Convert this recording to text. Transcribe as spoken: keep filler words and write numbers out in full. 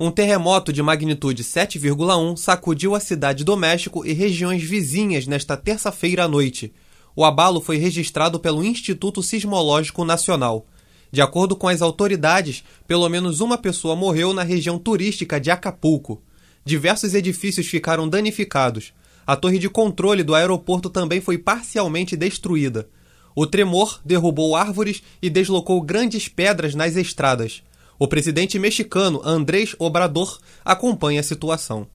Um terremoto de magnitude sete vírgula um sacudiu a cidade do México e regiões vizinhas nesta terça-feira à noite. O abalo foi registrado pelo Instituto Sismológico Nacional. De acordo com as autoridades, pelo menos uma pessoa morreu na região turística de Acapulco. Diversos edifícios ficaram danificados. A torre de controle do aeroporto também foi parcialmente destruída. O tremor derrubou árvores e deslocou grandes pedras nas estradas. O presidente mexicano Andrés Obrador acompanha a situação.